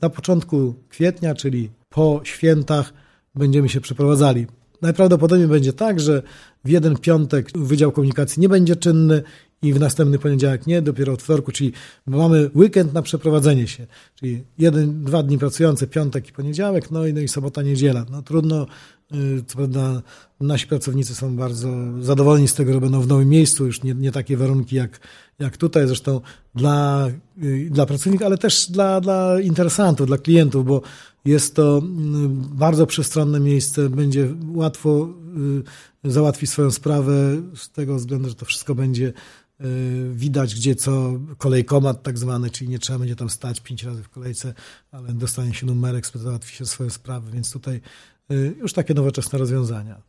na początku kwietnia, czyli po świętach, będziemy się przeprowadzali. Najprawdopodobniej będzie tak, że w jeden piątek Wydział Komunikacji nie będzie czynny i w następny poniedziałek nie, dopiero od wtorku, czyli mamy weekend na przeprowadzenie się, czyli 1-2 dni pracujące, piątek i poniedziałek, no i sobota, niedziela. No trudno, co prawda nasi pracownicy są bardzo zadowoleni z tego, że będą w nowym miejscu, już nie takie warunki jak tutaj, zresztą dla pracowników, ale też dla interesantów, dla klientów, bo jest to bardzo przestronne miejsce, będzie łatwo załatwić swoją sprawę z tego względu, że to wszystko będzie widać gdzie co, kolejkomat tak zwany, czyli nie trzeba będzie tam stać 5 razy w kolejce, ale dostanie się numerek, załatwi się swoje sprawy, więc tutaj już takie nowoczesne rozwiązania.